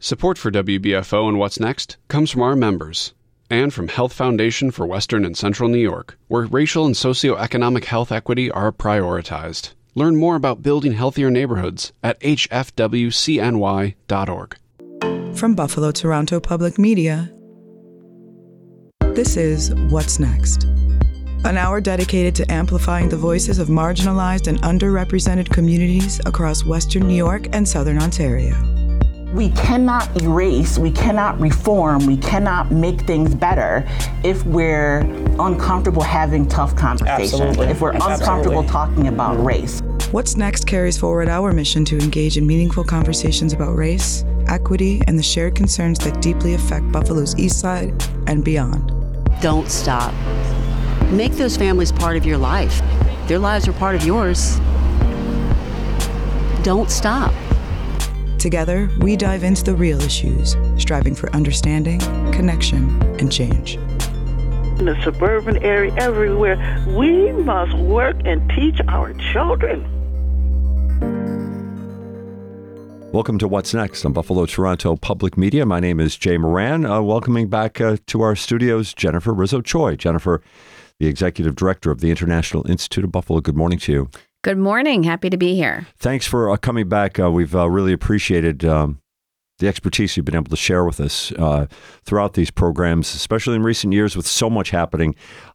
Support for WBFO and What's Next comes from our members and from Health Foundation for Western and Central New York, where racial and socioeconomic health equity are prioritized. Learn more about building healthier neighborhoods at hfwcny.org. From Buffalo Toronto Public Media, this is What's Next, an hour dedicated to amplifying the voices of marginalized and underrepresented communities across Western New York and Southern Ontario. We cannot erase, we cannot reform, we cannot make things better if we're uncomfortable having tough conversations, if we're uncomfortable talking about race. What's Next carries forward our mission to engage in meaningful conversations about race, equity, and the shared concerns that deeply affect Buffalo's East Side and beyond. Don't stop. Make those families part of your life. Their lives are part of yours. Don't stop. Together, we dive into the real issues, striving for understanding, connection, and change. In the suburban area, everywhere, we must work and teach our children. Welcome to What's Next on Buffalo Toronto Public Media. My name is Jay Moran. Welcoming back to our studios, Jennifer Rizzo-Choi. Jennifer, the Executive Director of the International Institute of Buffalo. Good morning to you. Good morning. Happy to be here. Thanks for coming back. We've really appreciated the expertise you've been able to share with us throughout these programs, especially in recent years with so much happening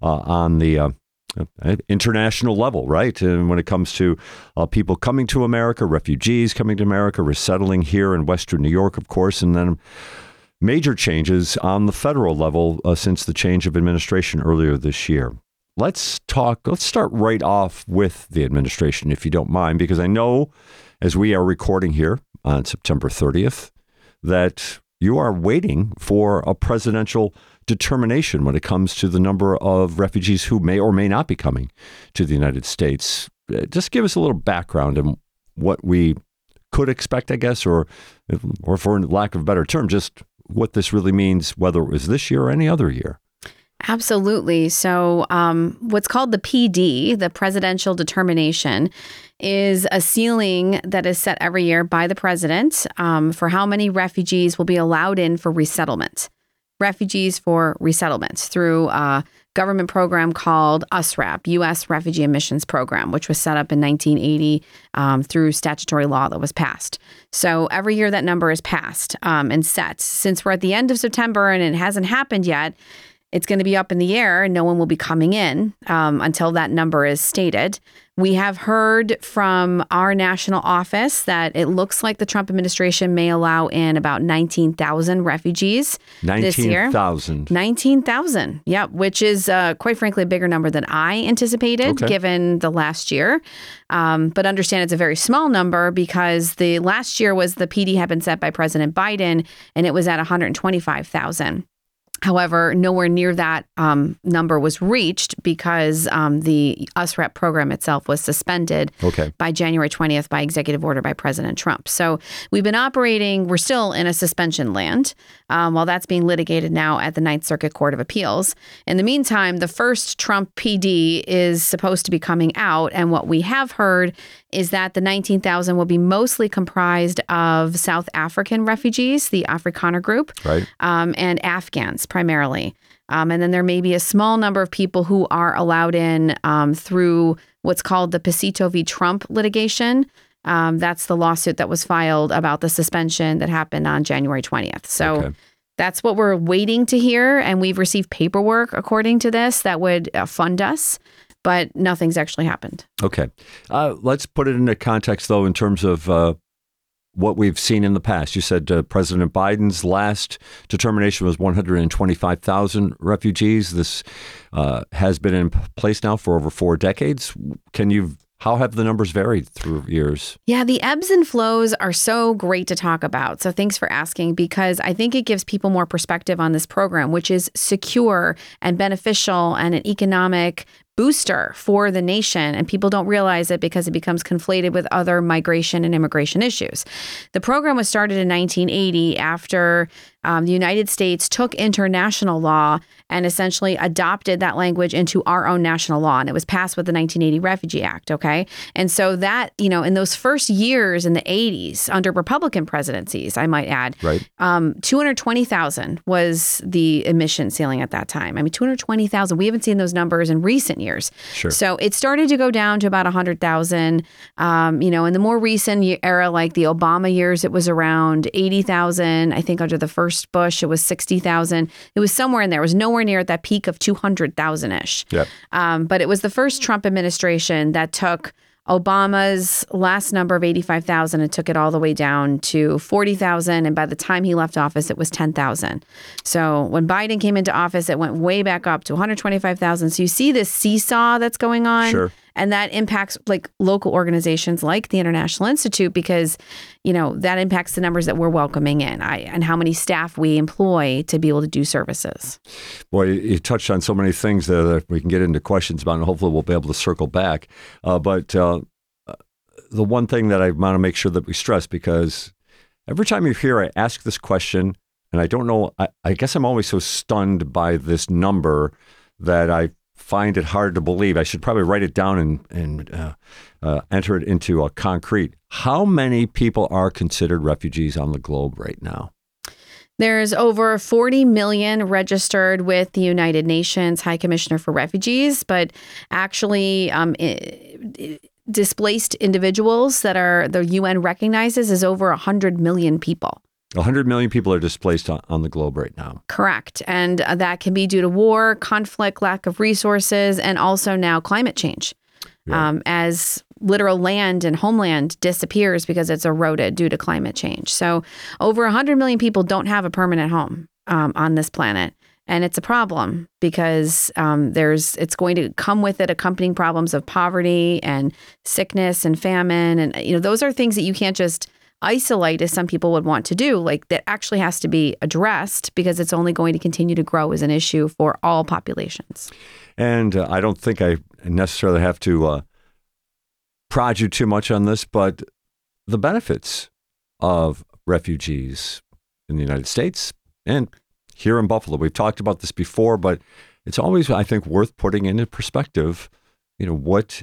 on the international level, right? And when it comes to people coming to America, refugees coming to America, resettling here in Western New York, of course, and then major changes on the federal level since the change of administration earlier this year. Let's start right off with the administration, if you don't mind, because I know as we are recording here on September 30th, that you are waiting for a presidential determination when it comes to the number of refugees who may or may not be coming to the United States. Just give us a little background on what we could expect, I guess, or for lack of a better term, just what this really means, whether it was this year or any other year. Absolutely. So what's called the PD, the presidential determination, is a ceiling that is set every year by the president for how many refugees will be allowed in for resettlement. Refugees for resettlement through a government program called USRAP, U.S. Refugee Admissions Program, which was set up in 1980 through statutory law that was passed. So every year that number is passed and set. Since we're at the end of September and it hasn't happened yet, it's going to be up in the air and no one will be coming in until that number is stated. We have heard from our national office that it looks like the Trump administration may allow in about 19,000 refugees this year. 19,000. 19,000. Yeah, which is quite frankly a bigger number than I anticipated given the last year. But understand it's a very small number because the last year was the PD had been set by President Biden and it was at 125,000. However, nowhere near that number was reached because the USREP program itself was suspended by January 20th by executive order by President Trump. So we've been operating, we're still in a suspension land while that's being litigated now at the Ninth Circuit Court of Appeals. In the meantime, the first Trump PD is supposed to be coming out. And what we have heard is that the 19,000 will be mostly comprised of South African refugees, the Afrikaner group, and Afghans primarily. And then there may be a small number of people who are allowed in through what's called the Pacito v. Trump litigation. That's the lawsuit that was filed about the suspension that happened on January 20th. So that's what we're waiting to hear. And we've received paperwork, according to this, that would fund us. But nothing's actually happened. Okay. Let's put it into context, though, in terms of what we've seen in the past. You said President Biden's last determination was 125,000 refugees. This has been in place now for over 4 decades. How have the numbers varied through years? Yeah, the ebbs and flows are so great to talk about. So thanks for asking, because I think it gives people more perspective on this program, which is secure and beneficial and an economic booster for the nation. And people don't realize it because it becomes conflated with other migration and immigration issues. The program was started in 1980 after the United States took international law and essentially adopted that language into our own national law. And it was passed with the 1980 Refugee Act, okay? And so that, in those first years in the 80s, under Republican presidencies, I might add, right. 220,000 was the admission ceiling at that time. I mean, 220,000. We haven't seen those numbers in recent years. Sure. So it started to go down to about 100,000. In the more recent era, like the Obama years, it was around 80,000. I think under the first Bush, it was 60,000. It was somewhere in there. It was nowhere near at that peak of 200,000-ish. Yep. But it was the first Trump administration that took Obama's last number of 85,000 and took it all the way down to 40,000. And by the time he left office, it was 10,000. So when Biden came into office, it went way back up to 125,000. So you see this seesaw that's going on. Sure. And that impacts like local organizations like the International Institute because, that impacts the numbers that we're welcoming in and how many staff we employ to be able to do services. Boy, you touched on so many things there that we can get into questions about, and hopefully we'll be able to circle back. But the one thing that I want to make sure that we stress, because every time you're here, I ask this question, and I don't know, I guess I'm always so stunned by this number that I find it hard to believe. I should probably write it down and enter it into a concrete. How many people are considered refugees on the globe right now? There's over 40 million registered with the United Nations High Commissioner for Refugees, but actually displaced individuals that the UN recognizes as over 100 million people. 100 million people are displaced on the globe right now. Correct. And that can be due to war, conflict, lack of resources, and also now climate change. Yeah. As literal land and homeland disappears because it's eroded due to climate change. So over 100 million people don't have a permanent home on this planet. And it's a problem because it's going to come with it accompanying problems of poverty and sickness and famine. And, those are things that you can't just isolate as some people would want to do. Like that actually has to be addressed because it's only going to continue to grow as an issue for all populations. And I don't think I necessarily have to prod you too much on this, but the benefits of refugees in the United States and here in Buffalo, we've talked about this before, but it's always, I think, worth putting into perspective, what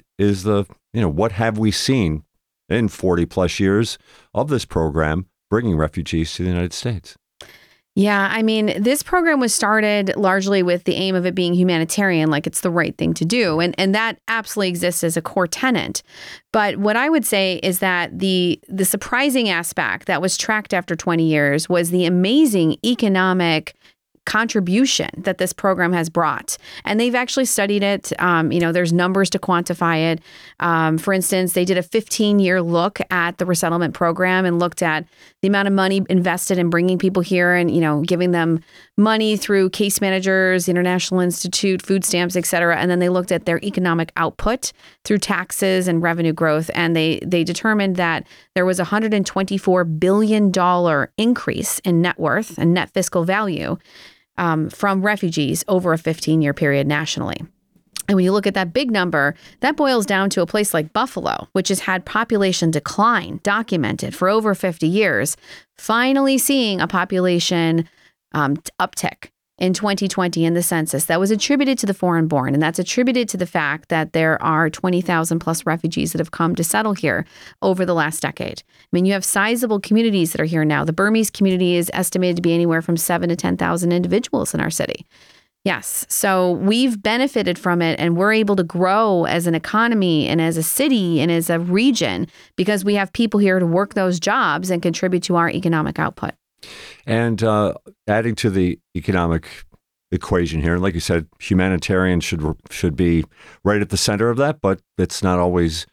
have we seen in 40 plus years of this program bringing refugees to the United States? Yeah, I mean, this program was started largely with the aim of it being humanitarian, like it's the right thing to do. And that absolutely exists as a core tenet. But what I would say is that the surprising aspect that was tracked after 20 years was the amazing economic contribution that this program has brought. And they've actually studied it. There's numbers to quantify it. For instance, they did a 15-year look at the resettlement program and looked at the amount of money invested in bringing people here and, giving them money through case managers, the International Institute, food stamps, et cetera. And then they looked at their economic output through taxes and revenue growth. And they determined that there was a $124 billion increase in net worth and net fiscal value from refugees over a 15-year period nationally. And when you look at that big number, that boils down to a place like Buffalo, which has had population decline documented for over 50 years, finally seeing a population uptick in 2020 in the census that was attributed to the foreign born. And that's attributed to the fact that there are 20,000 plus refugees that have come to settle here over the last decade. I mean, you have sizable communities that are here now. The Burmese community is estimated to be anywhere from 7,000 to 10,000 individuals in our city. Yes. So we've benefited from it, and we're able to grow as an economy and as a city and as a region because we have people here to work those jobs and contribute to our economic output. And adding to the economic equation here, and like you said, humanitarian should be right at the center of that, but it's not always,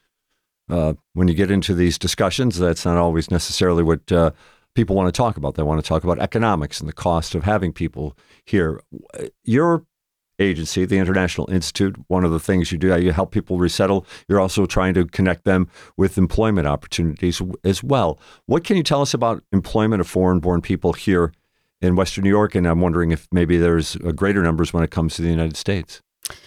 when you get into these discussions, that's not always necessarily what people want to talk about. They want to talk about economics and the cost of having people here. Your agency, the International Institute, one of the things you do, you help people resettle. You're also trying to connect them with employment opportunities as well. What can you tell us about employment of foreign-born people here in Western New York? And I'm wondering if maybe there's greater numbers when it comes to the United States.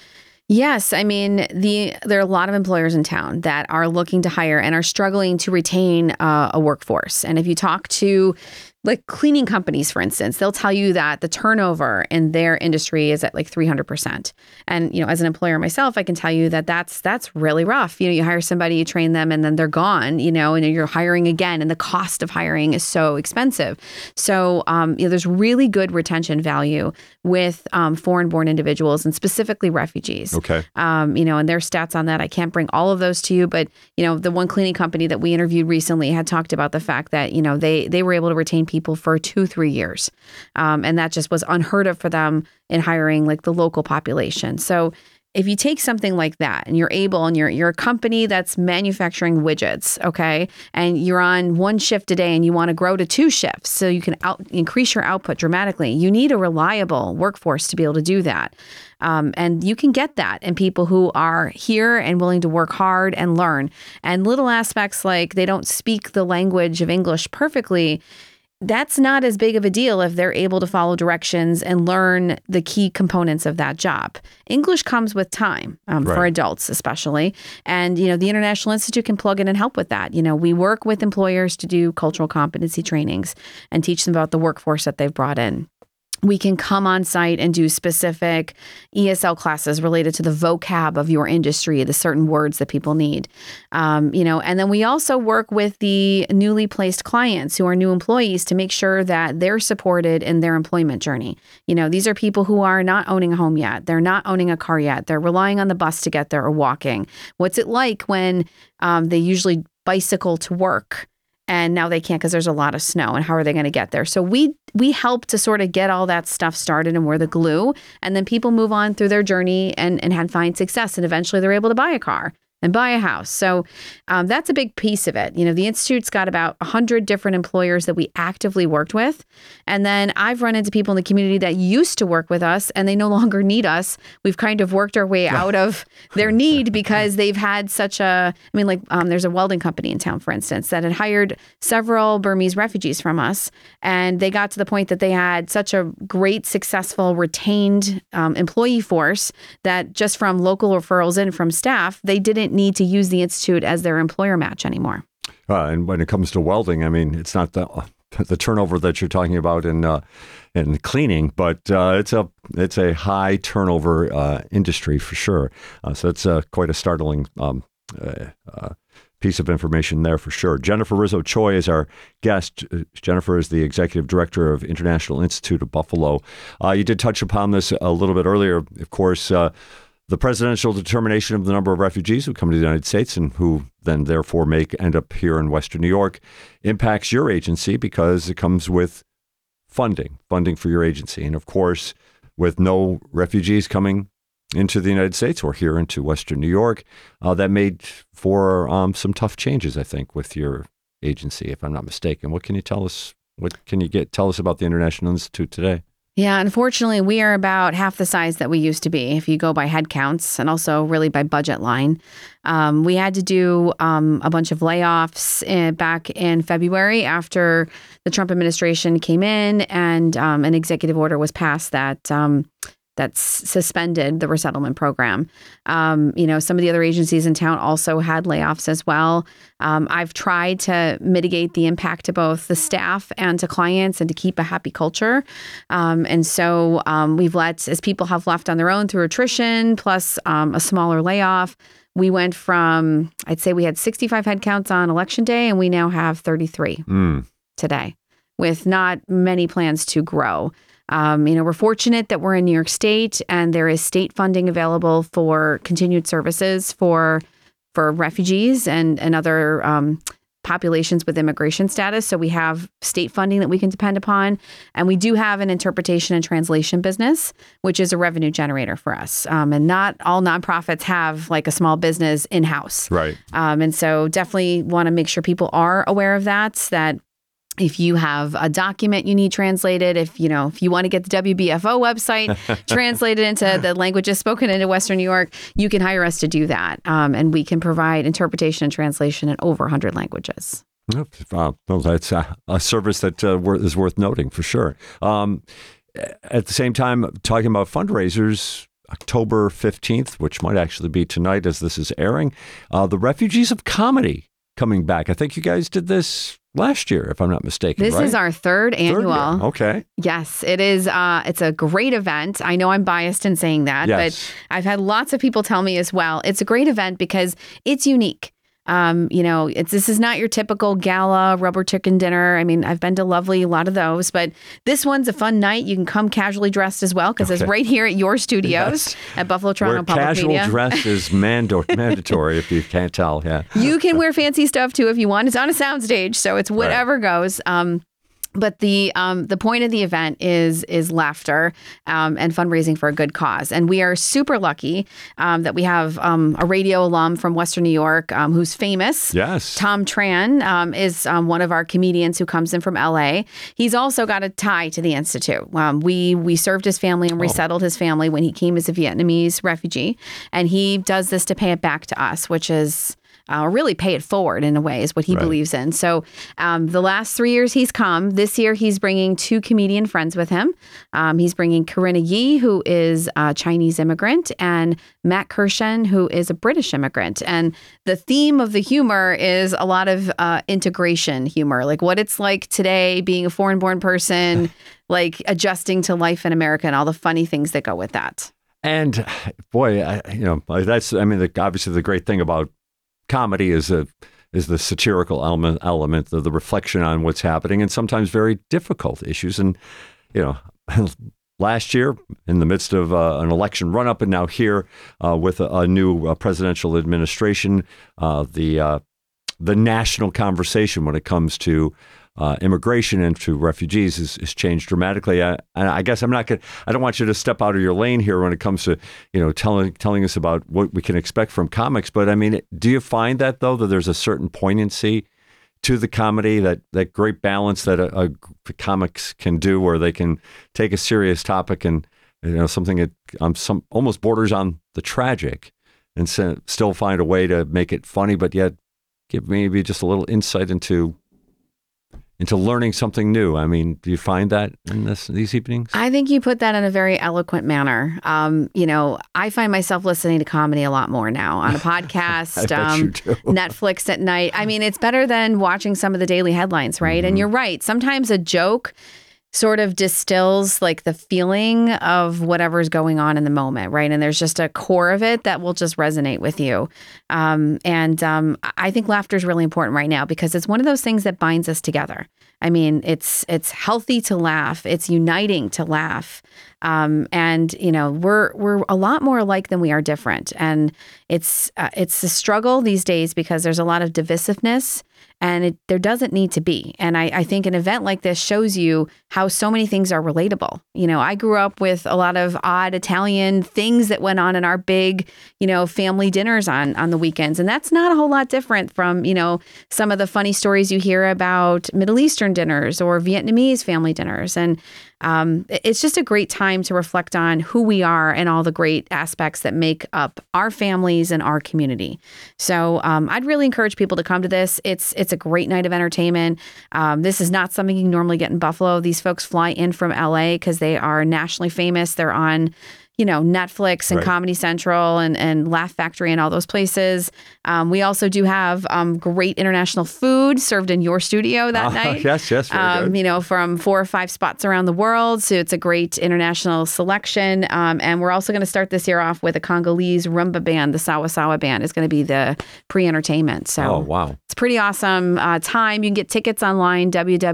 Yes. I mean, there are a lot of employers in town that are looking to hire and are struggling to retain a workforce. And if you talk to like cleaning companies, for instance, they'll tell you that the turnover in their industry is at like 300%. And, as an employer myself, I can tell you that that's really rough. You hire somebody, you train them, and then they're gone, and you're hiring again, and the cost of hiring is so expensive. So, there's really good retention value with foreign-born individuals and specifically refugees. Okay. And their stats on that, I can't bring all of those to you, but, the one cleaning company that we interviewed recently had talked about the fact that, they were able to retain people for 2-3 years. And that just was unheard of for them in hiring like the local population. So if you take something like that and you're able, and you're a company that's manufacturing widgets, okay, and you're on one shift a day and you want to grow to 2 shifts so you can increase your output dramatically, you need a reliable workforce to be able to do that. And you can get that in people who are here and willing to work hard and learn. And little aspects like they don't speak the language of English perfectly, that's not as big of a deal if they're able to follow directions and learn the key components of that job. English comes with time, for adults especially. And, the International Institute can plug in and help with that. We work with employers to do cultural competency trainings and teach them about the workforce that they've brought in. We can come on site and do specific ESL classes related to the vocab of your industry, the certain words that people need. And then we also work with the newly placed clients who are new employees to make sure that they're supported in their employment journey. These are people who are not owning a home yet. They're not owning a car yet. They're relying on the bus to get there or walking. What's it like when they usually bicycle to work? And now they can't because there's a lot of snow, and how are they going to get there? So we help to sort of get all that stuff started, and we're the glue. And then people move on through their journey and find success. And eventually they're able to buy a car and buy a house. So that's a big piece of it. The Institute's got about 100 different employers that we actively worked with. And then I've run into people in the community that used to work with us and they no longer need us. We've kind of worked our way out of their need because they've had such there's a welding company in town, for instance, that had hired several Burmese refugees from us. And they got to the point that they had such a great, successful, retained employee force that just from local referrals in from staff, they didn't need to use the Institute as their employer match anymore. And when it comes to welding, it's not the turnover that you're talking about in cleaning, but it's a high turnover industry for sure. So it's quite a startling piece of information there for sure. Jennifer Rizzo Choi is our guest. Jennifer is the Executive Director of International Institute of Buffalo. You did touch upon this a little bit earlier, of course. The presidential determination of the number of refugees who come to the United States and who then therefore end up here in Western New York impacts your agency because it comes with funding for your agency. And of course, with no refugees coming into the United States or here into Western New York, that made for some tough changes, I think, with your agency, if I'm not mistaken. What can you tell us? Tell us about the International Institute today? Yeah, unfortunately, we are about half the size that we used to be if you go by head counts and also really by budget line. We had to do a bunch of layoffs back in February after the Trump administration came in and an executive order was passed that suspended the resettlement program. Some of the other agencies in town also had layoffs as well. I've tried to mitigate the impact to both the staff and to clients and to keep a happy culture. And so we've as people have left on their own through attrition, plus a smaller layoff, we went from, I'd say we had 65 headcounts on election day, and we now have 33 today, with not many plans to grow. We're fortunate that we're in New York State and there is state funding available for continued services for refugees and other populations with immigration status. So we have state funding that we can depend upon. And we do have an interpretation and translation business, which is a revenue generator for us. And not all nonprofits have like a small business in-house. Right. And so definitely want to make sure people are aware of that if you have a document you need translated, if you want to get the WBFO website translated into the languages spoken into Western New York, you can hire us to do that. And we can provide interpretation and translation in over 100 languages. Well, that's a service that is worth noting for sure. At the same time, talking about fundraisers, October 15th, which might actually be tonight as this is airing, the Refugees of Comedy coming back. I think you guys did this last year, if I'm not mistaken. This is our third annual. Year. Okay. Yes, it is. It's a great event. I know I'm biased in saying that, but I've had lots of people tell me as well. It's a great event because it's unique. This is not your typical gala rubber chicken dinner. I mean, I've been to Lovely, a lot of those, but this one's a fun night. You can come casually dressed as well because it's right here at your studios at Buffalo Toronto Public Media. Casual dress is mandatory if you can't tell. Yeah, you can wear fancy stuff too if you want. It's on a soundstage, so it's whatever goes. But the point of the event is laughter and fundraising for a good cause. And we are super lucky that we have a radio alum from Western New York who's famous. Yes. Tom Tran is one of our comedians who comes in from L.A. He's also got a tie to the Institute. We served his family and resettled his family when he came as a Vietnamese refugee. And he does this to pay it back to us, which is... really pay it forward in a way is what he believes in. So the last 3 years he's come. This year he's bringing 2 comedian friends with him. He's bringing Corinna Yee, who is a Chinese immigrant, and Matt Kirshen, who is a British immigrant. And the theme of the humor is a lot of integration humor, like what it's like today being a foreign-born person, like adjusting to life in America and all the funny things that go with that. And boy, obviously the great thing about comedy is the satirical element, the reflection on what's happening, and sometimes very difficult issues. And last year, in the midst of an election run-up, and now here with a new presidential administration, the national conversation when it comes to immigration and to refugees is changed dramatically. I guess I don't want you to step out of your lane here when it comes to, telling us about what we can expect from comics. But I mean, do you find that though, that there's a certain poignancy to the comedy, that great balance that comics can do, where they can take a serious topic and, something that almost borders on the tragic and still find a way to make it funny, but yet give maybe just a little insight into learning something new. I mean, do you find that in these evenings? I think you put that in a very eloquent manner. I find myself listening to comedy a lot more now on a podcast, Netflix at night. I mean, it's better than watching some of the daily headlines, right? Mm-hmm. And you're right. Sometimes a joke sort of distills like the feeling of whatever's going on in the moment, right? And there's just a core of it that will just resonate with you. I think laughter is really important right now because it's one of those things that binds us together. I mean, it's healthy to laugh. It's uniting to laugh. We're a lot more alike than we are different. And it's a struggle these days because there's a lot of divisiveness. And there doesn't need to be. And I think an event like this shows you how so many things are relatable. I grew up with a lot of odd Italian things that went on in our big, family dinners on the weekends. And that's not a whole lot different from, some of the funny stories you hear about Middle Eastern dinners or Vietnamese family dinners. And it's just a great time to reflect on who we are and all the great aspects that make up our families and our community. So I'd really encourage people to come to this. It's a great night of entertainment. This is not something you can normally get in Buffalo. These folks fly in from LA because they are nationally famous. They're on Netflix and Comedy Central and Laugh Factory and all those places. We also do have great international food served in your studio that night. Yes, very good. From 4 or 5 spots around the world. So it's a great international selection. And we're also going to start this year off with a Congolese rumba band. The Sawa Sawa band is going to be the pre-entertainment. So it's pretty awesome time. You can get tickets online,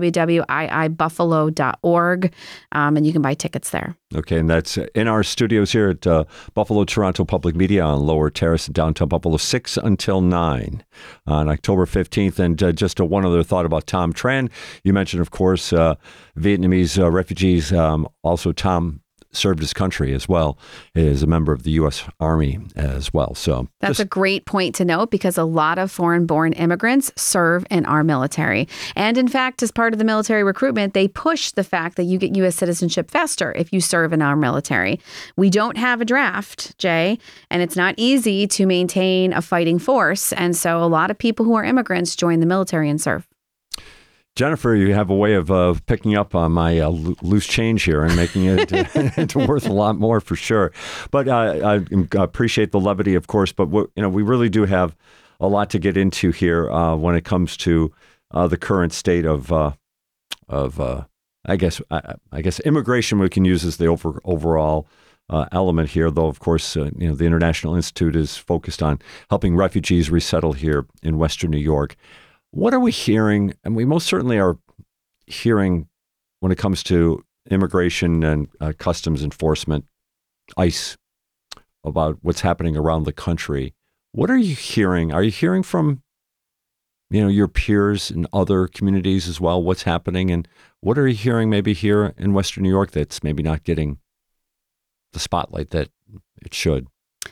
www.iibuffalo.org, and you can buy tickets there. Okay, and that's in our studios here at Buffalo Toronto Public Media on Lower Terrace in downtown Buffalo, 6 until 9 on October 15th. And just one other thought about Tom Tran. You mentioned, of course, Vietnamese refugees. Also, Tom served his country as well. He is a member of the U.S. Army as well. So that's a great point to note because a lot of foreign-born immigrants serve in our military. And in fact, as part of the military recruitment, they push the fact that you get U.S. citizenship faster if you serve in our military. We don't have a draft, Jay, and it's not easy to maintain a fighting force. And so a lot of people who are immigrants join the military and serve. Jennifer, you have a way of picking up on my loose change here and making it into worth a lot more for sure. But I appreciate the levity, of course. But we really do have a lot to get into here when it comes to the current state of I guess immigration we can use as the overall element here, though, of course, the International Institute is focused on helping refugees resettle here in Western New York. What are we hearing? And we most certainly are hearing when it comes to immigration and customs enforcement, ICE, about what's happening around the country. What are you hearing? Are you hearing from, your peers in other communities as well, what's happening? And what are you hearing maybe here in Western New York that's maybe not getting the spotlight that it should?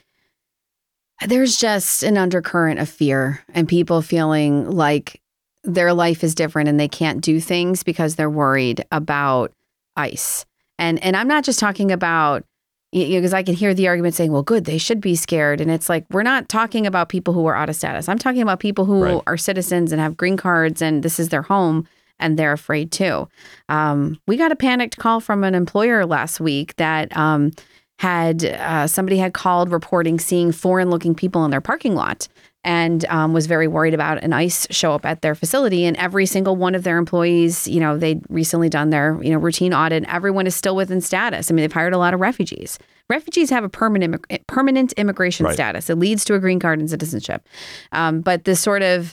There's just an undercurrent of fear and people feeling like their life is different and they can't do things because they're worried about ICE. And I'm not just talking about, because I can hear the argument saying, well, good, they should be scared. And it's like, we're not talking about people who are out of status. I'm talking about people who are citizens and have green cards and this is their home and they're afraid too. We got a panicked call from an employer last week that somebody had called reporting seeing foreign-looking people in their parking lot and was very worried about an ICE show up at their facility. And every single one of their employees, they'd recently done their routine audit. Everyone is still within status. I mean, they've hired a lot of refugees. Refugees have a permanent immigration status. It leads to a green card and citizenship. But this sort of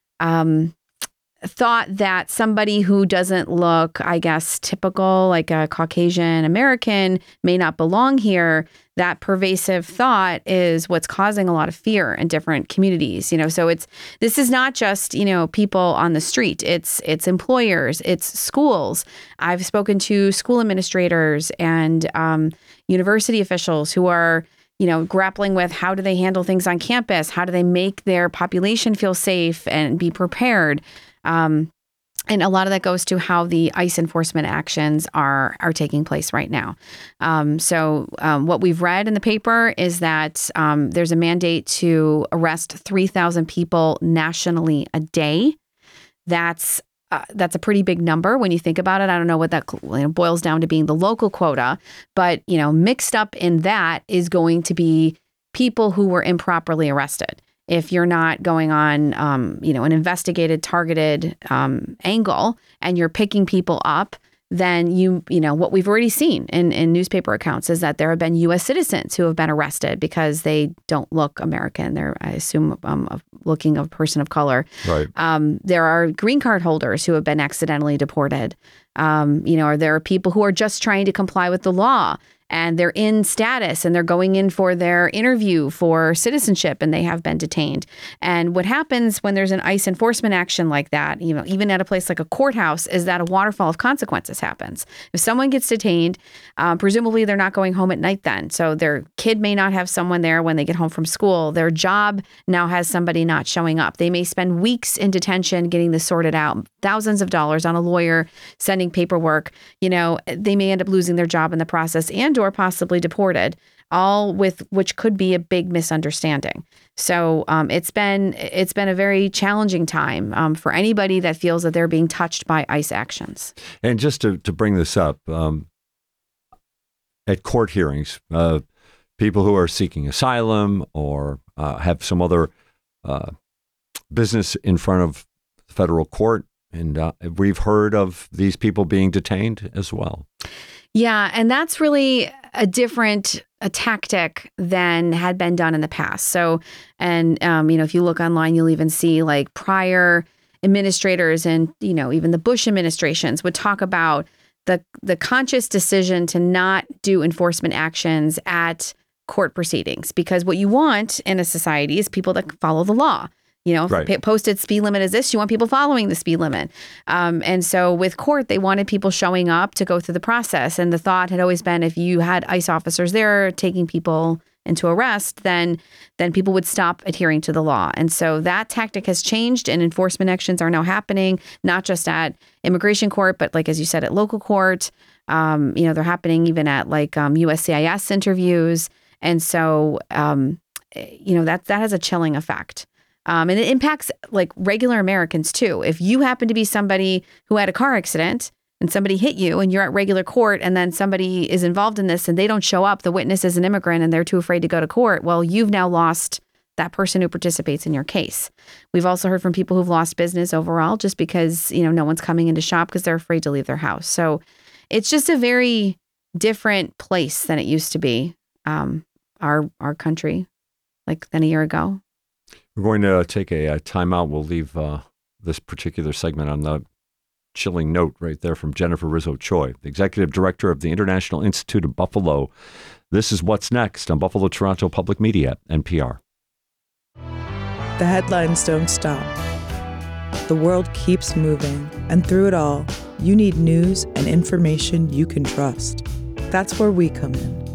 thought that somebody who doesn't look, I guess, typical, like a Caucasian American, may not belong here, that pervasive thought is what's causing a lot of fear in different communities. So this is not just, people on the street. It's employers, it's schools. I've spoken to school administrators and university officials who are grappling with how do they handle things on campus? How do they make their population feel safe and be prepared? And a lot of that goes to how the ICE enforcement actions are taking place right now. So what we've read in the paper is that there's a mandate to arrest 3,000 people nationally a day. That's a pretty big number when you think about it. I don't know what that boils down to being the local quota, but mixed up in that is going to be people who were improperly arrested. If you're not going on, an investigated, targeted angle, and you're picking people up, then what we've already seen in newspaper accounts is that there have been U.S. citizens who have been arrested because they don't look American. They're, I assume, looking a person of color. Right. There are green card holders who have been accidentally deported. Or there are people who are just trying to comply with the law. And they're in status and they're going in for their interview for citizenship and they have been detained. And what happens when there's an ICE enforcement action like that, even at a place like a courthouse, is that a waterfall of consequences happens. If someone gets detained, presumably they're not going home at night then. So their kid may not have someone there when they get home from school. Their job now has somebody not showing up. They may spend weeks in detention getting this sorted out, thousands of dollars on a lawyer, sending paperwork. They may end up losing their job in the process and or possibly deported, all with which could be a big misunderstanding. So it's been a very challenging time for anybody that feels that they're being touched by ICE actions. And just to bring this up, at court hearings, people who are seeking asylum or have some other business in front of the federal court, and we've heard of these people being detained as well. Yeah, and that's really a tactic than had been done in the past. So, and if you look online, you'll even see like prior administrators and even the Bush administrations would talk about the conscious decision to not do enforcement actions at court proceedings, because what you want in a society is people that follow the law. If posted speed limit is this, you want people following the speed limit. And so with court, they wanted people showing up to go through the process. And the thought had always been if you had ICE officers there taking people into arrest, then people would stop adhering to the law. And so that tactic has changed and enforcement actions are now happening, not just at immigration court, but like, as you said, at local court. They're happening even at like USCIS interviews. And so, that has a chilling effect. And it impacts like regular Americans too. If you happen to be somebody who had a car accident and somebody hit you and you're at regular court and then somebody is involved in this and they don't show up, the witness is an immigrant and they're too afraid to go to court. Well, you've now lost that person who participates in your case. We've also heard from people who've lost business overall just because, no one's coming in to shop because they're afraid to leave their house. So it's just a very different place than it used to be, our country, than a year ago. We're going to take a timeout. We'll leave this particular segment on the chilling note right there from Jennifer Rizzo Choi, the Executive Director of the International Institute of Buffalo. This is What's Next on Buffalo Toronto Public Media, NPR. The headlines don't stop. The world keeps moving, and through it all, you need news and information you can trust. That's where we come in.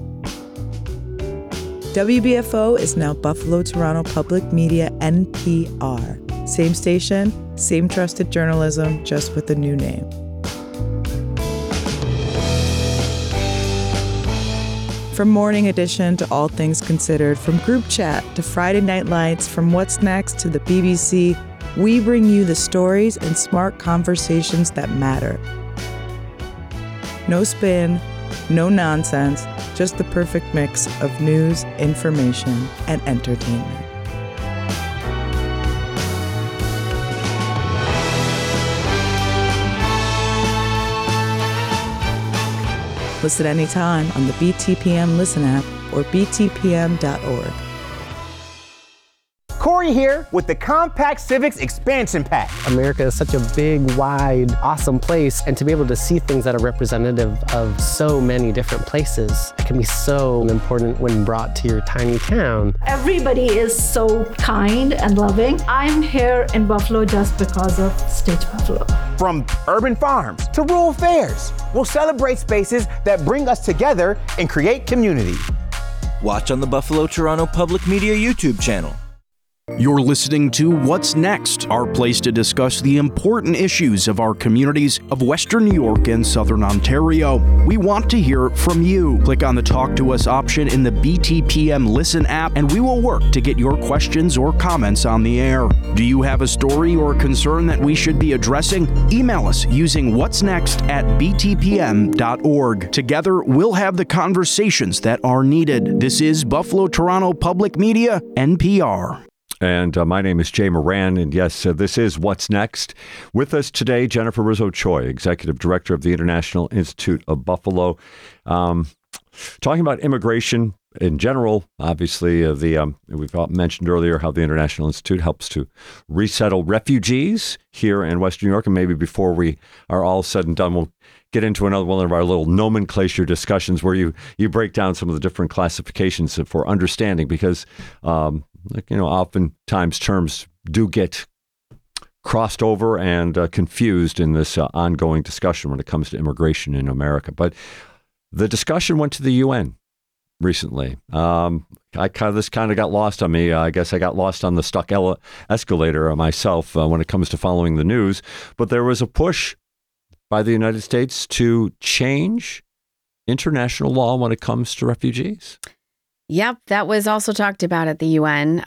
WBFO is now Buffalo Toronto Public Media, NPR. Same station, same trusted journalism, just with a new name. From Morning Edition to All Things Considered, from Group Chat to Friday Night Lights, from What's Next to the BBC, we bring you the stories and smart conversations that matter. No spin, no nonsense, just the perfect mix of news, information, and entertainment. Listen anytime on the BTPM Listen app or btpm.org. Corey here with the Compact Civics Expansion Pack. America is such a big, wide, awesome place, and to be able to see things that are representative of so many different places can be so important when brought to your tiny town. Everybody is so kind and loving. I'm here in Buffalo just because of Stitch Buffalo. From urban farms to rural fairs, we'll celebrate spaces that bring us together and create community. Watch on the Buffalo Toronto Public Media YouTube channel. You're listening to What's Next, our place to discuss the important issues of our communities of Western New York and Southern Ontario. We want to hear from you. Click on the Talk to Us option in the BTPM Listen app, and we will work to get your questions or comments on the air. Do you have a story or concern that we should be addressing? Email us using what'snext@btpm.org. Together, we'll have the conversations that are needed. This is Buffalo Toronto Public Media, NPR. And my name is Jay Moran, and yes, this is What's Next. With us today, Jennifer Rizzo Choi, Executive Director of the International Institute of Buffalo. Talking about immigration in general, obviously, we've mentioned earlier how the International Institute helps to resettle refugees here in Western New York, and maybe before we are all said and done, we'll get into another one of our little nomenclature discussions where you break down some of the different classifications for understanding, because oftentimes terms do get crossed over and confused in this ongoing discussion when it comes to immigration in America. But the discussion went to the UN recently. This kind of got lost on me. I guess I got lost on the stuck escalator myself when it comes to following the news. But there was a push by the United States to change international law when it comes to refugees. Yep, that was also talked about at the UN.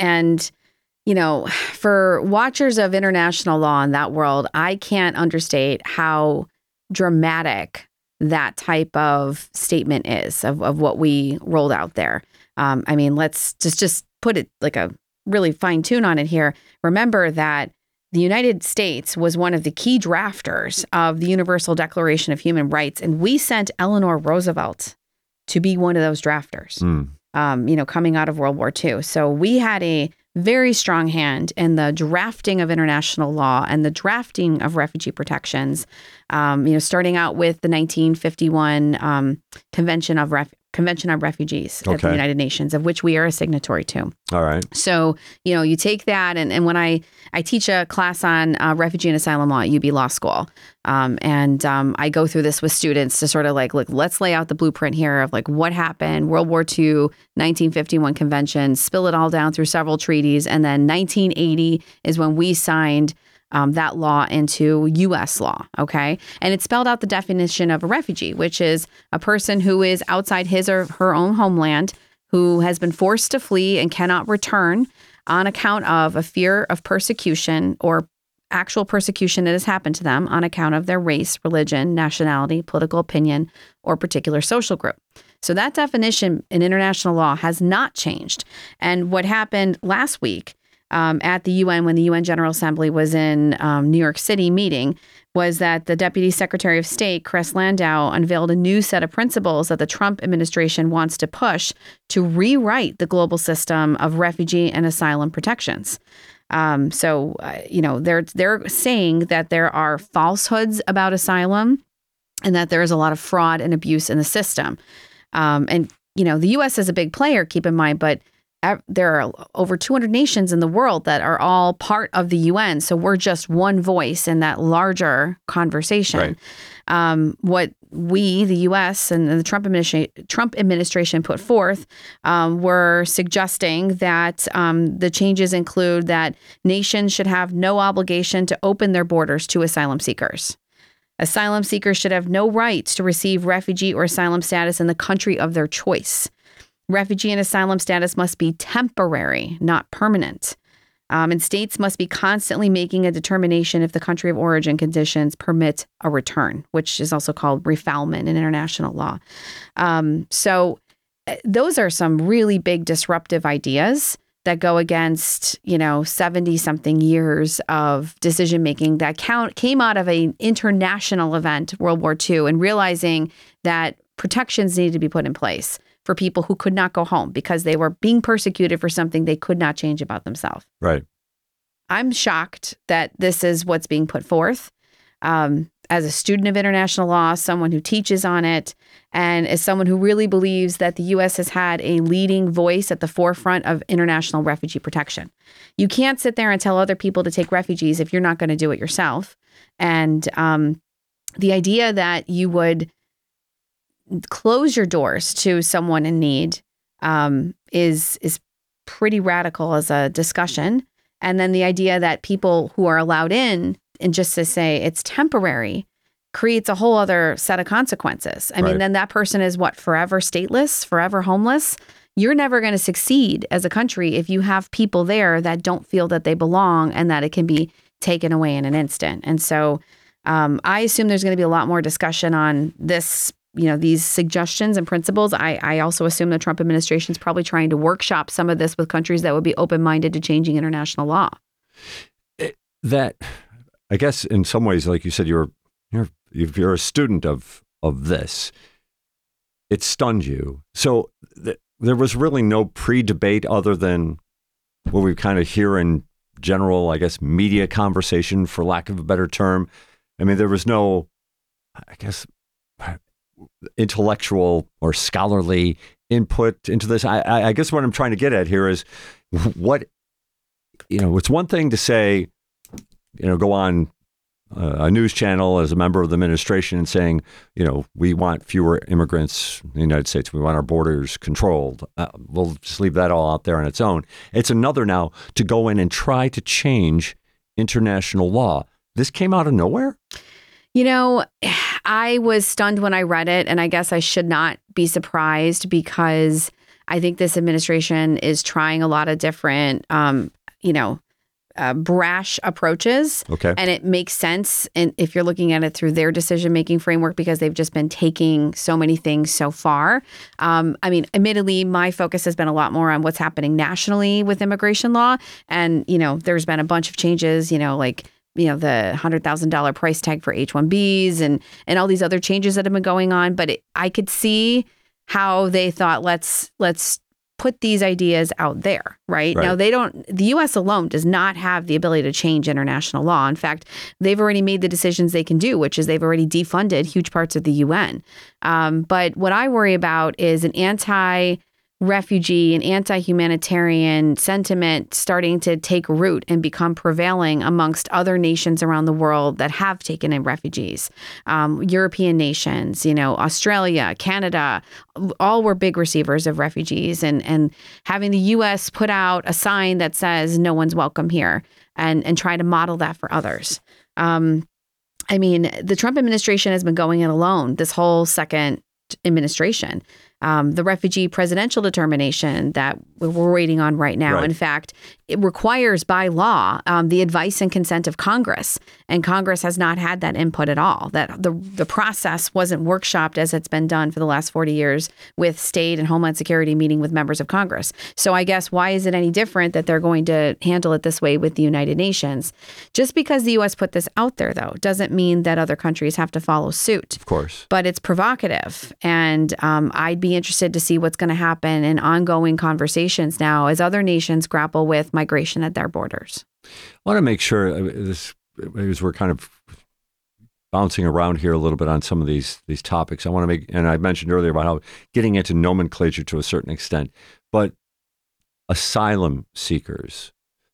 For watchers of international law in that world, I can't understate how dramatic that type of statement is of what we rolled out there. Let's just put it like a really fine tune on it here. Remember that the United States was one of the key drafters of the Universal Declaration of Human Rights, and we sent Eleanor Roosevelt to be one of those drafters, coming out of World War II. So we had a very strong hand in the drafting of international law and the drafting of refugee protections, starting out with the 1951 Convention on Refugees at the United Nations, of which we are a signatory to. All right. So, you take that, and when I teach a class on refugee and asylum law at UB Law School, I go through this with students to sort of look, let's lay out the blueprint here of what happened, World War II, 1951 Convention, spill it all down through several treaties, and then 1980 is when we signed that law into U.S. law, okay? And it spelled out the definition of a refugee, which is a person who is outside his or her own homeland, who has been forced to flee and cannot return on account of a fear of persecution or actual persecution that has happened to them on account of their race, religion, nationality, political opinion, or particular social group. So that definition in international law has not changed. And what happened last week at the UN, when the UN General Assembly was in New York City meeting, was that the Deputy Secretary of State, Chris Landau, unveiled a new set of principles that the Trump administration wants to push to rewrite the global system of refugee and asylum protections. They're saying that there are falsehoods about asylum and that there is a lot of fraud and abuse in the system. The U.S. is a big player, keep in mind, but there are over 200 nations in the world that are all part of the UN. So we're just one voice in that larger conversation. Right. What we, the U.S. and the Trump administration put forth were suggesting that the changes include that nations should have no obligation to open their borders to asylum seekers. Asylum seekers should have no rights to receive refugee or asylum status in the country of their choice. Refugee and asylum status must be temporary, not permanent. And states must be constantly making a determination if the country of origin conditions permit a return, which is also called refoulement in international law. So those are some really big disruptive ideas that go against, 70-something years of decision-making that came out of an international event, World War II, and realizing that protections needed to be put in place for people who could not go home because they were being persecuted for something they could not change about themselves. Right. I'm shocked that this is what's being put forth. As a student of international law, someone who teaches on it, and as someone who really believes that the U.S. has had a leading voice at the forefront of international refugee protection. You can't sit there and tell other people to take refugees if you're not going to do it yourself. And the idea that you would close your doors to someone in need is pretty radical as a discussion. And then the idea that people who are allowed in and just to say it's temporary creates a whole other set of consequences. I mean, then that person is forever stateless, forever homeless. You're never going to succeed as a country if you have people there that don't feel that they belong and that it can be taken away in an instant. And so I assume there's going to be a lot more discussion on this, these suggestions and principles. I also assume the Trump administration is probably trying to workshop some of this with countries that would be open-minded to changing international law. I guess in some ways, like you said, you're a student of this. It stunned you. So there was really no pre-debate other than what we kind of hear in general, I guess, media conversation, for lack of a better term. I mean, there was no, I guess, intellectual or scholarly input into this. I guess what I'm trying to get at here is it's one thing to say, go on a news channel as a member of the administration and saying, we want fewer immigrants in the United States. We want our borders controlled. We'll just leave that all out there on its own. It's another now to go in and try to change international law. This came out of nowhere? I was stunned when I read it, and I guess I should not be surprised because I think this administration is trying a lot of different, brash approaches. Okay. And it makes sense if you're looking at it through their decision-making framework because they've just been taking so many things so far. Admittedly, my focus has been a lot more on what's happening nationally with immigration law. And, there's been a bunch of changes, the $100,000 price tag for H-1Bs and all these other changes that have been going on. But I could see how they thought, let's put these ideas out there, right? Now, the U.S. alone does not have the ability to change international law. In fact, they've already made the decisions they can do, which is they've already defunded huge parts of the UN. But what I worry about is an anti-refugee and anti-humanitarian sentiment starting to take root and become prevailing amongst other nations around the world that have taken in refugees. European nations, Australia, Canada, all were big receivers of refugees, and having the U.S. put out a sign that says no one's welcome here and try to model that for others. The Trump administration has been going it alone this whole second administration. the refugee presidential determination that we're waiting on right now. Right. In fact, it requires by law the advice and consent of Congress, and Congress has not had that input at all. That the process wasn't workshopped as it's been done for the last 40 years with state and Homeland Security meeting with members of Congress. So I guess why is it any different that they're going to handle it this way with the United Nations? Just because the U.S. put this out there, though, doesn't mean that other countries have to follow suit. Of course. But it's provocative, and I'd be interested to see what's going to happen in ongoing conversations now as other nations grapple with migration at their borders. I want to make sure this, as we're kind of bouncing around here a little bit on some of these topics. I want to make, and I mentioned earlier about how getting into nomenclature to a certain extent, but asylum seekers.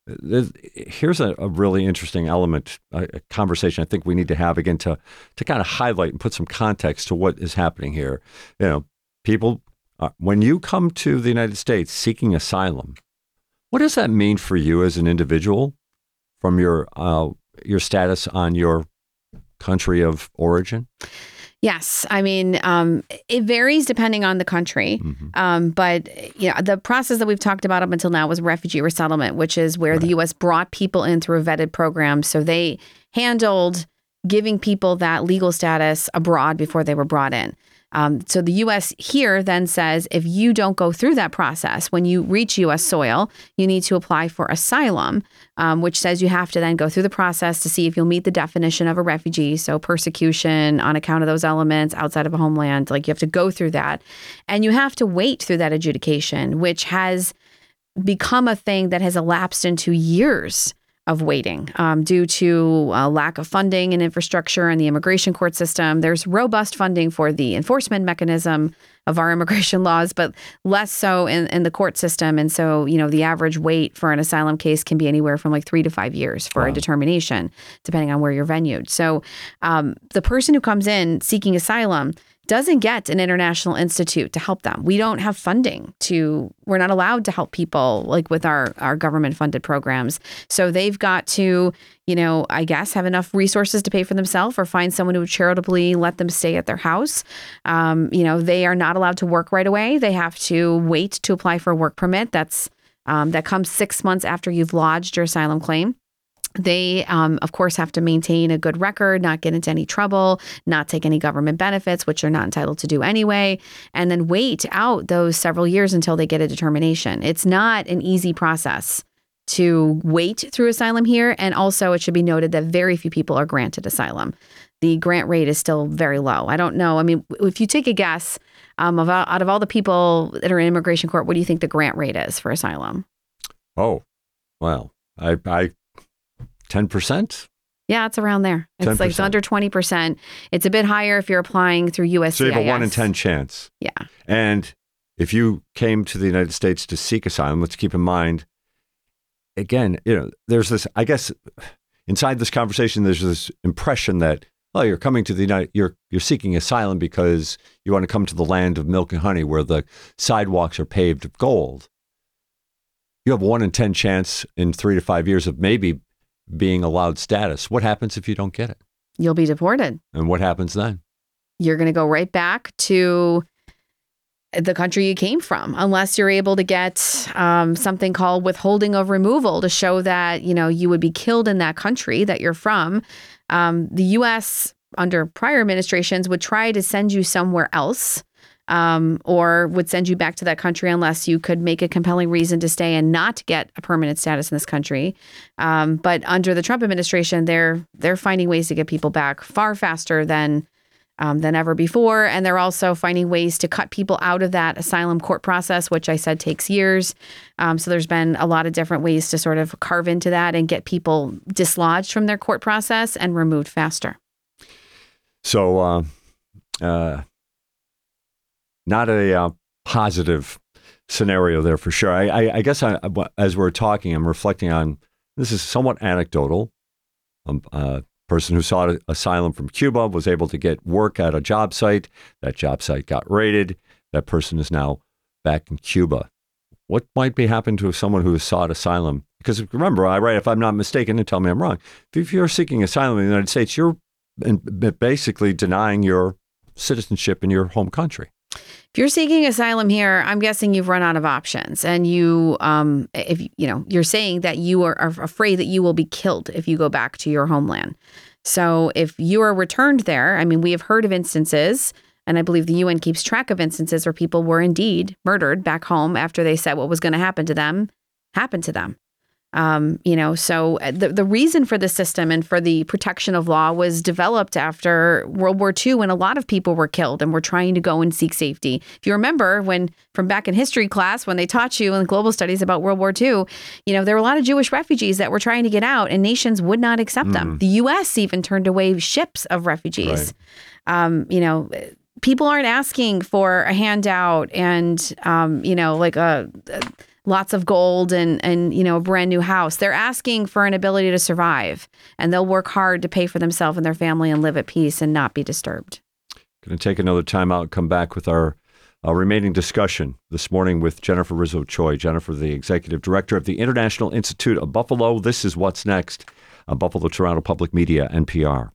Here's a really interesting element, a conversation I think we need to have again to kind of highlight and put some context to what is happening here. You know, people, when you come to the United States seeking asylum, what does that mean for you as an individual from your status on your country of origin? Yes. I mean, it varies depending on the country. But the process that we've talked about up until now was refugee resettlement, which is where the U.S. brought people in through a vetted program. So they handled giving people that legal status abroad before they were brought in. So the U.S. here then says, if you don't go through that process, when you reach U.S. soil, you need to apply for asylum, which says you have to then go through the process to see if you'll meet the definition of a refugee. So persecution on account of those elements outside of a homeland, like you have to go through that. And you have to wait through that adjudication, which has become a thing that has elapsed into years of waiting due to lack of funding and infrastructure in the immigration court system. There's robust funding for the enforcement mechanism of our immigration laws, but less so in the court system. And so, the average wait for an asylum case can be anywhere from like 3 to 5 years for a determination, depending on where you're venued. So the person who comes in seeking asylum doesn't get an international institute to help them. We don't have funding we're not allowed to help people like with our government funded programs. So they've got to, I guess, have enough resources to pay for themselves or find someone who would charitably let them stay at their house. They are not allowed to work right away. They have to wait to apply for a work permit. That comes 6 months after you've lodged your asylum claim. They, of course, have to maintain a good record, not get into any trouble, not take any government benefits, which they're not entitled to do anyway, and then wait out those several years until they get a determination. It's not an easy process to wait through asylum here. And also, it should be noted that very few people are granted asylum. The grant rate is still very low. I don't know. I mean, if you take a guess, out of all the people that are in immigration court, what do you think the grant rate is for asylum? Oh, well, I 10%? Yeah, it's around there. It's 10%. like it's under 20%. It's a bit higher if you're applying through USCIS. So you have a 1 in 10 chance. Yeah. And if you came to the United States to seek asylum, let's keep in mind, again, there's this, I guess, inside this conversation, there's this impression that, you're coming to you're seeking asylum because you want to come to the land of milk and honey where the sidewalks are paved of gold. You have 1 in 10 chance in 3 to 5 years of maybe being allowed status. What happens if you don't get it? You'll be deported. And what happens then? You're going to go right back to the country you came from, unless you're able to get something called withholding of removal to show that, you would be killed in that country that you're from. The U.S. under prior administrations would try to send you somewhere else. Or would send you back to that country unless you could make a compelling reason to stay and not get a permanent status in this country. But under the Trump administration, they're finding ways to get people back far faster than ever before. And they're also finding ways to cut people out of that asylum court process, which I said takes years. So there's been a lot of different ways to sort of carve into that and get people dislodged from their court process and removed faster. So, not a positive scenario there for sure. I guess as we're talking, I'm reflecting on, this is somewhat anecdotal. A person who sought asylum from Cuba was able to get work at a job site. That job site got raided. That person is now back in Cuba. What might be happening to someone who has sought asylum? Because remember, if I'm not mistaken, and tell me I'm wrong, if you're seeking asylum in the United States, you're basically denying your citizenship in your home country. If you're seeking asylum here, I'm guessing you've run out of options, and you, if you're saying that you are afraid that you will be killed if you go back to your homeland. So if you are returned there, I mean, we have heard of instances, and I believe the UN keeps track of instances where people were indeed murdered back home after they said what was going to happen to them happened to them. So the reason for the system and for the protection of law was developed after World War II, when a lot of people were killed and were trying to go and seek safety. If you remember from back in history class, when they taught you in global studies about World War II, there were a lot of Jewish refugees that were trying to get out, and nations would not accept them. The U.S. even turned away ships of refugees. Right. People aren't asking for a handout and, lots of gold and a brand new house. They're asking for an ability to survive, and they'll work hard to pay for themselves and their family and live at peace and not be disturbed. Going to take another time out and come back with our remaining discussion this morning with Jennifer Rizzo-Choi. Jennifer, the Executive Director of the International Institute of Buffalo. This is What's Next on Buffalo Toronto Public Media, NPR.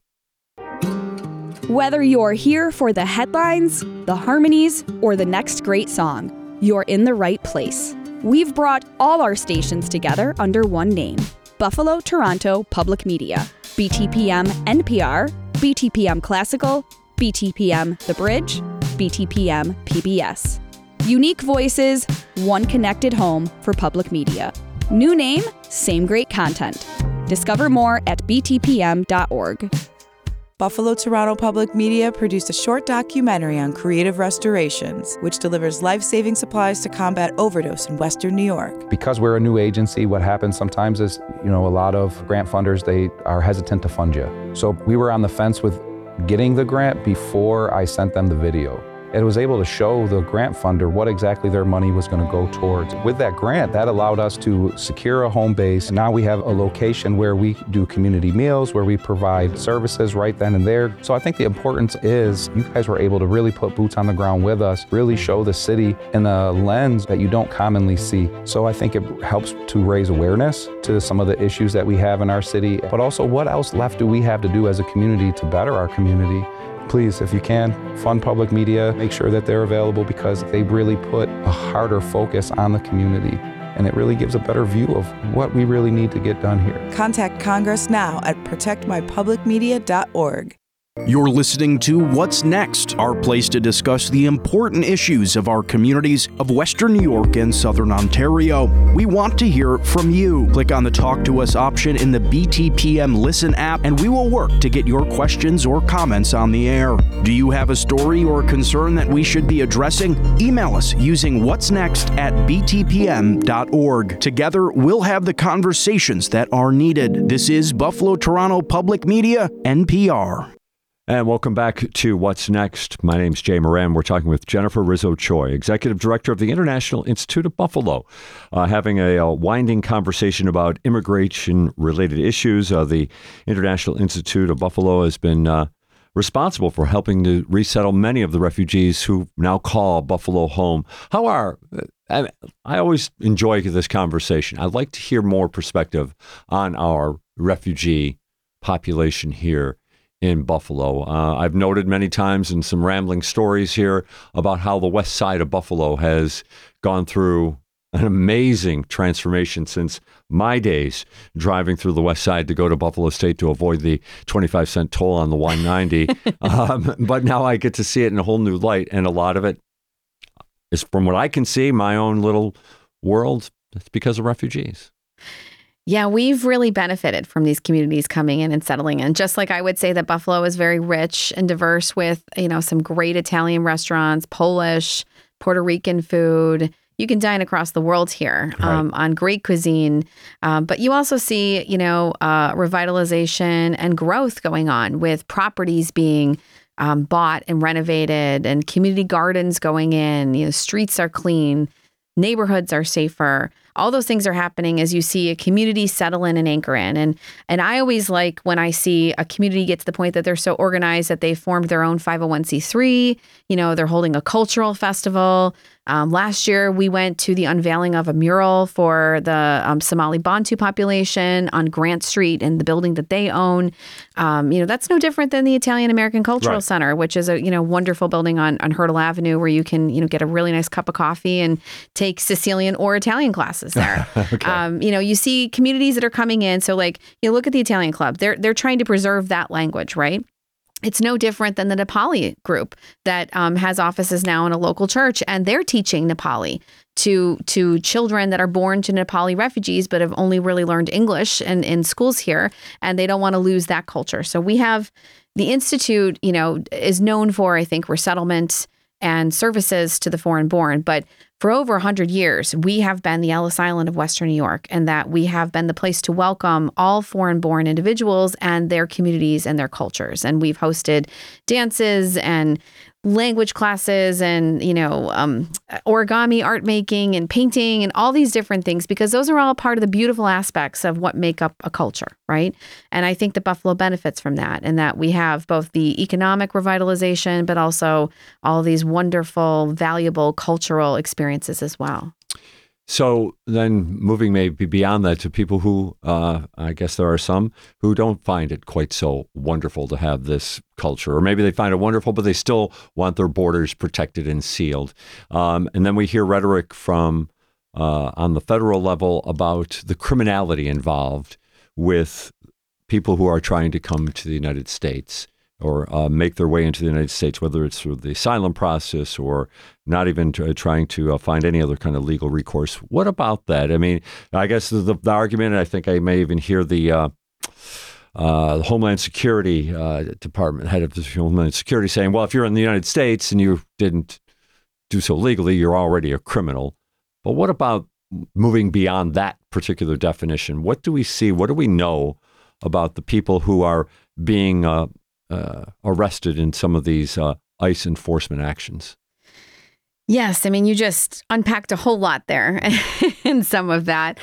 Whether you're here for the headlines, the harmonies, or the next great song, you're in the right place. We've brought all our stations together under one name, Buffalo Toronto Public Media. BTPM NPR, BTPM Classical, BTPM The Bridge, BTPM PBS. Unique voices, one connected home for public media. New name, same great content. Discover more at btpm.org. Buffalo Toronto Public Media produced a short documentary on creative restorations, which delivers life-saving supplies to combat overdose in Western New York. Because we're a new agency, what happens sometimes is, a lot of grant funders, they are hesitant to fund you. So we were on the fence with getting the grant before I sent them the video. It was able to show the grant funder what exactly their money was going to go towards. With that grant, that allowed us to secure a home base. Now we have a location where we do community meals, where we provide services right then and there. So I think the importance is you guys were able to really put boots on the ground with us, really show the city in a lens that you don't commonly see. So I think it helps to raise awareness to some of the issues that we have in our city, but also what else left do we have to do as a community to better our community. Please, if you can, fund public media, make sure that they're available because they really put a harder focus on the community. And it really gives a better view of what we really need to get done here. Contact Congress now at protectmypublicmedia.org. You're listening to What's Next, our place to discuss the important issues of our communities of Western New York and Southern Ontario. We want to hear from you. Click on the Talk to Us option in the BTPM Listen app, and we will work to get your questions or comments on the air. Do you have a story or concern that we should be addressing? Email us using what'snext@btpm.org. Together, we'll have the conversations that are needed. This is Buffalo Toronto Public Media, NPR. And welcome back to What's Next. My name's Jay Moran. We're talking with Jennifer Rizzo-Choi, Executive Director of the International Institute of Buffalo, having a winding conversation about immigration-related issues. The International Institute of Buffalo has been responsible for helping to resettle many of the refugees who now call Buffalo home. I always enjoy this conversation. I'd like to hear more perspective on our refugee population here in Buffalo. I've noted many times in some rambling stories here about how the west side of Buffalo has gone through an amazing transformation since my days driving through the west side to go to Buffalo State to avoid the 25-cent toll on the 190. But now I get to see it in a whole new light, and a lot of it is, from what I can see, my own little world. It's because of refugees. Yeah, we've really benefited from these communities coming in and settling in. Just like I would say that Buffalo is very rich and diverse with, some great Italian restaurants, Polish, Puerto Rican food. You can dine across the world here on great cuisine. But you also see, revitalization and growth going on with properties being bought and renovated and community gardens going in. Streets are clean. Neighborhoods are safer. all those things are happening as you see a community settle in and anchor in. And I always like when I see a community get to the point that they're so organized that they formed their own 501c3, they're holding a cultural festival. Last year, we went to the unveiling of a mural for the Somali Bantu population on Grant Street in the building that they own. That's no different than the Italian American Cultural Center, which is a wonderful building on Hurdle Avenue where you can get a really nice cup of coffee and take Sicilian or Italian classes there. You see communities that are coming in. So look at the Italian Club. They're trying to preserve that language, right? It's no different than the Nepali group that has offices now in a local church, and they're teaching Nepali to children that are born to Nepali refugees but have only really learned English in schools here, and they don't want to lose that culture. So we have the Institute, is known for, I think, resettlement and services to the foreign born. But for over 100 years, we have been the Ellis Island of Western New York, and that we have been the place to welcome all foreign-born individuals and their communities and their cultures. And we've hosted dances and language classes and, origami, art making and painting and all these different things, because those are all part of the beautiful aspects of what make up a culture, right? And I think that Buffalo benefits from that, and that we have both the economic revitalization, but also all these wonderful, valuable cultural experiences as well. So then moving maybe beyond that to people who, I guess there are some who don't find it quite so wonderful to have this culture, or maybe they find it wonderful, but they still want their borders protected and sealed. And then we hear rhetoric from on the federal level about the criminality involved with people who are trying to come to the United States or make their way into the United States, whether it's through the asylum process or not even trying to find any other kind of legal recourse. What about that? I mean, I guess the argument, and I think I may even hear the Homeland Security Department, head of the Homeland Security saying, well, if you're in the United States and you didn't do so legally, you're already a criminal. But what about moving beyond that particular definition? What do we see? What do we know about the people who are being arrested in some of these ICE enforcement actions? Yes. I mean, you just unpacked a whole lot there in some of that.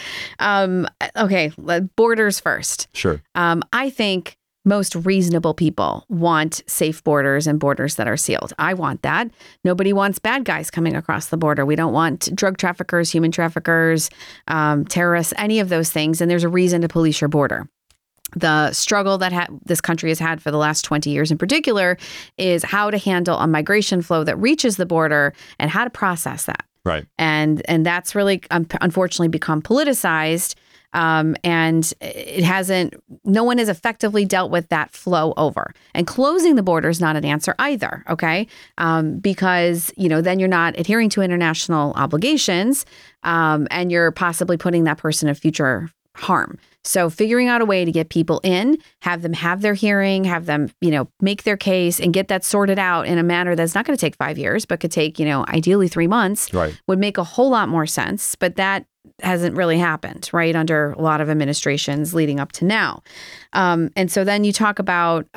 Okay. Borders first. Sure. I think most reasonable people want safe borders and borders that are sealed. I want that. Nobody wants bad guys coming across the border. We don't want drug traffickers, human traffickers, terrorists, any of those things. And there's a reason to police your border. The struggle that this country has had for the last 20 years in particular is how to handle a migration flow that reaches the border and how to process that. Right. And that's really unfortunately become politicized. And no one has effectively dealt with that flow over. And closing the border is not an answer either, okay? Because, then you're not adhering to international obligations, and you're possibly putting that person in future harm. So figuring out a way to get people in, have them have their hearing, have them, make their case and get that sorted out in a manner that's not going to take 5 years, but could take, ideally 3 months, right, would make a whole lot more sense. But that hasn't really happened, right, under a lot of administrations leading up to now. And so then you talk about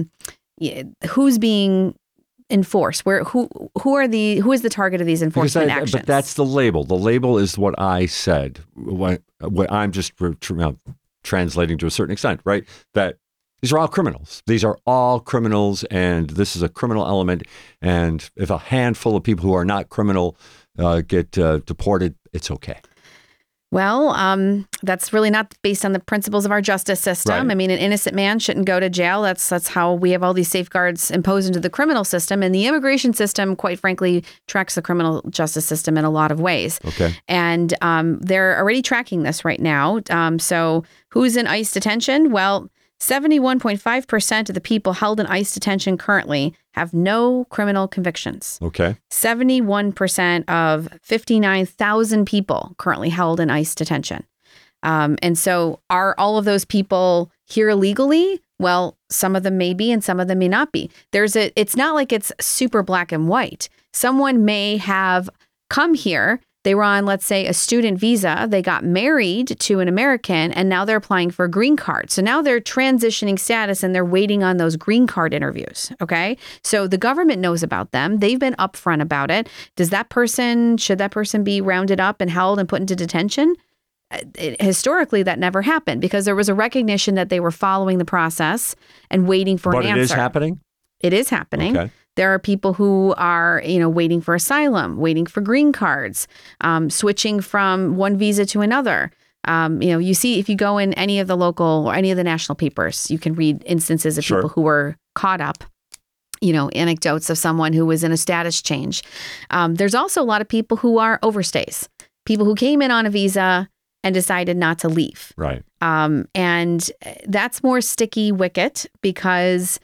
who's being enforced, who is the target of these enforcement actions? But that's the label. The label is what I said. What I'm just translating to a certain extent, right? That these are all criminals. These are all criminals, and this is a criminal element. And if a handful of people who are not criminal get deported, it's okay. Well, that's really not based on the principles of our justice system. Right. I mean, an innocent man shouldn't go to jail. That's how we have all these safeguards imposed into the criminal system. And the immigration system, quite frankly, tracks the criminal justice system in a lot of ways. Okay. And they're already tracking this right now. So who's in ICE detention? Well, 71.5% of the people held in ICE detention currently have no criminal convictions. Okay. 71% of 59,000 people currently held in ICE detention. And so are all of those people here illegally? Well, some of them may be and some of them may not be. It's not like it's super black and white. Someone may have come here. They were on, let's say, a student visa. They got married to an American, and now they're applying for a green card. So now they're transitioning status, and they're waiting on those green card interviews, okay? So the government knows about them. They've been upfront about it. Should that person be rounded up and held and put into detention? historically, that never happened because there was a recognition that they were following the process and waiting for an answer. But it is happening? It is happening. Okay. There are people who are, waiting for asylum, waiting for green cards, switching from one visa to another. You see, if you go in any of the local or any of the national papers, you can read instances of people who were caught up, anecdotes of someone who was in a status change. There's also a lot of people who are overstays, people who came in on a visa and decided not to leave. Right. And that's more sticky wicket because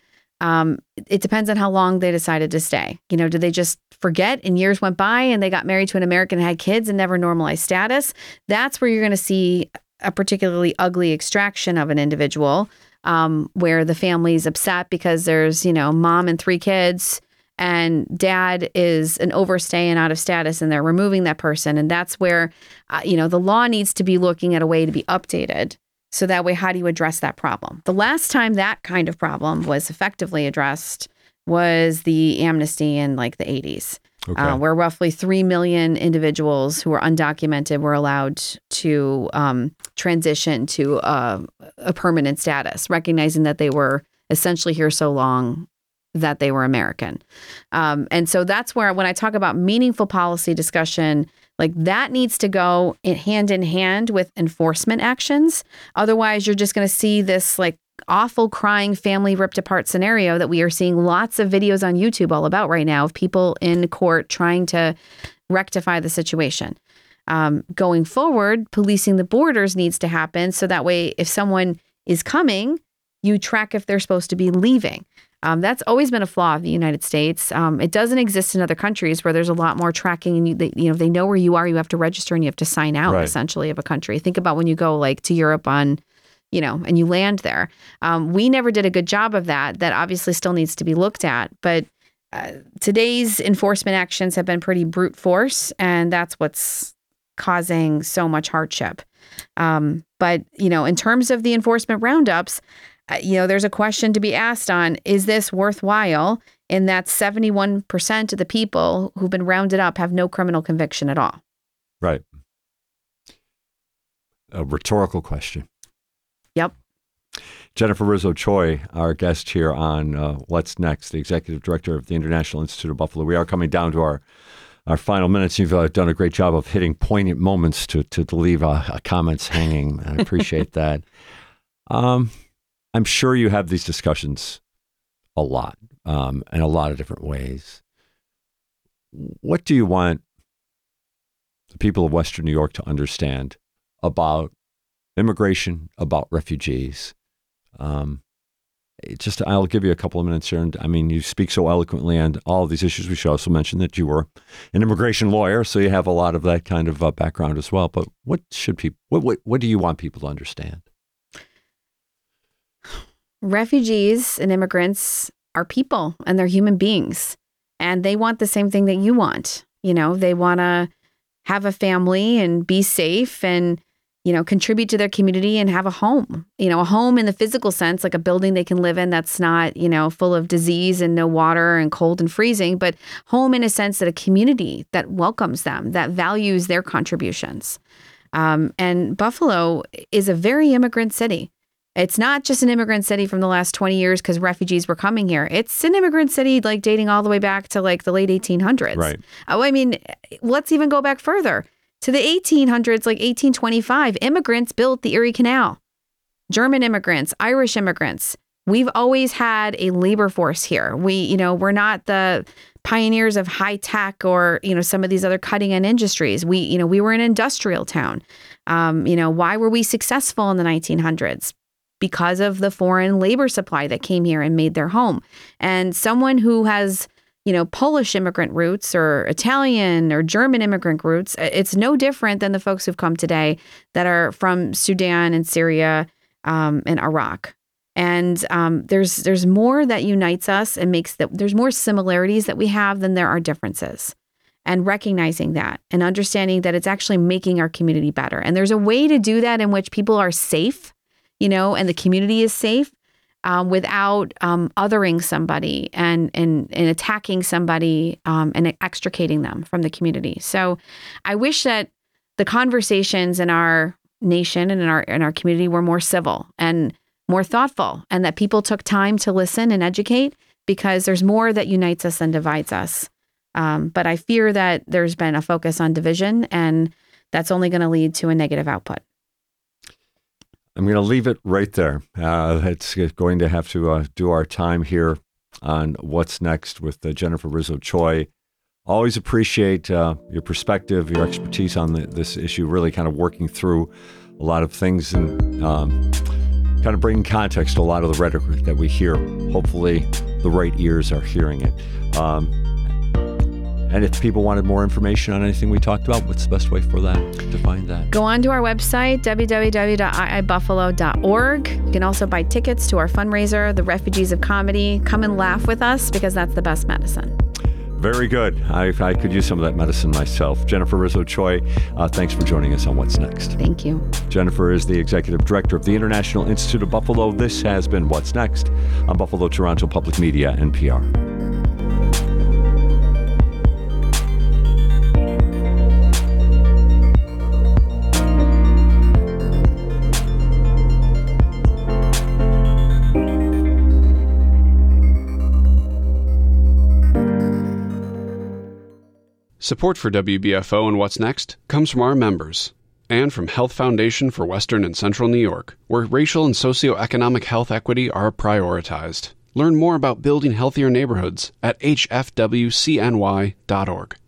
it depends on how long they decided to stay. Did they just forget and years went by and they got married to an American and had kids and never normalized status? That's where you're going to see a particularly ugly extraction of an individual where the family's upset because there's, mom and 3 kids and dad is an overstay and out of status and they're removing that person. And that's where, the law needs to be looking at a way to be updated. So that way, how do you address that problem? The last time that kind of problem was effectively addressed was the amnesty in the 80s, where roughly 3 million individuals who were undocumented were allowed to transition to a permanent status, recognizing that they were essentially here so long that they were American. And so that's where, when I talk about meaningful policy discussion, that needs to go hand in hand with enforcement actions. Otherwise, you're just going to see this awful crying family ripped apart scenario that we are seeing lots of videos on YouTube all about right now of people in court trying to rectify the situation. Going forward, policing the borders needs to happen. So that way, if someone is coming, you track if they're supposed to be leaving. That's always been a flaw of the United States. It doesn't exist in other countries where there's a lot more tracking and they know where you are. You have to register and you have to sign out essentially of a country. Think about when you go to Europe on, and you land there. We never did a good job of that. That obviously still needs to be looked at. But today's enforcement actions have been pretty brute force, and that's what's causing so much hardship. But in terms of the enforcement roundups, there's a question to be asked on, is this worthwhile? In that 71% of the people who've been rounded up have no criminal conviction at all. Right. A rhetorical question. Yep. Jennifer Rizzo Choi, our guest here on What's Next, the Executive Director of the International Institute of Buffalo. We are coming down to our final minutes. You've done a great job of hitting poignant moments to leave comments hanging. I appreciate that. I'm sure you have these discussions a lot, in a lot of different ways. What do you want the people of Western New York to understand about immigration, about refugees? I'll give you a couple of minutes here. And I mean, you speak so eloquently on all of these issues. We should also mention that you were an immigration lawyer, so you have a lot of that kind of background as well. But what do you want people to understand? Refugees and immigrants are people and they're human beings, and they want the same thing that you want. They want to have a family and be safe and, contribute to their community and have a home, a home in the physical sense, like a building they can live in that's not, full of disease and no water and cold and freezing, but home in a sense that a community that welcomes them, that values their contributions. And Buffalo is a very immigrant city. It's not just an immigrant city from the last 20 years because refugees were coming here. It's an immigrant city dating all the way back to the late 1800s. Right. I mean, let's even go back further to the 1800s, 1825. Immigrants built the Erie Canal. German immigrants, Irish immigrants. We've always had a labor force here. We're not the pioneers of high tech or, some of these other cutting edge industries. We were an industrial town. Why were we successful in the 1900s? Because of the foreign labor supply that came here and made their home. And someone who has, Polish immigrant roots or Italian or German immigrant roots, it's no different than the folks who've come today that are from Sudan and Syria and Iraq. And there's more that unites us and there's more similarities that we have than there are differences. And recognizing that and understanding that it's actually making our community better. And there's a way to do that in which people are safe, and the community is safe without othering somebody and attacking somebody and extricating them from the community. So I wish that the conversations in our nation and in our community were more civil and more thoughtful, and that people took time to listen and educate, because there's more that unites us than divides us. But I fear that there's been a focus on division, and that's only going to lead to a negative output. I'm going to leave it right there. It's going to have to do our time here on What's Next with Jennifer Rizzo Choi. Always appreciate your perspective, your expertise on this issue, really kind of working through a lot of things and kind of bringing context to a lot of the rhetoric that we hear. Hopefully the right ears are hearing it. And if people wanted more information on anything we talked about, what's the best way for that to find that? Go on to our website, www.iibuffalo.org. You can also buy tickets to our fundraiser, The Refugees of Comedy. Come and laugh with us, because that's the best medicine. Very good. I could use some of that medicine myself. Jennifer Rizzo Choi, thanks for joining us on What's Next. Thank you. Jennifer is the Executive Director of the International Institute of Buffalo. This has been What's Next on Buffalo Toronto Public Media, NPR. Support for WBFO and What's Next comes from our members and from Health Foundation for Western and Central New York, where racial and socioeconomic health equity are prioritized. Learn more about building healthier neighborhoods at hfwcny.org.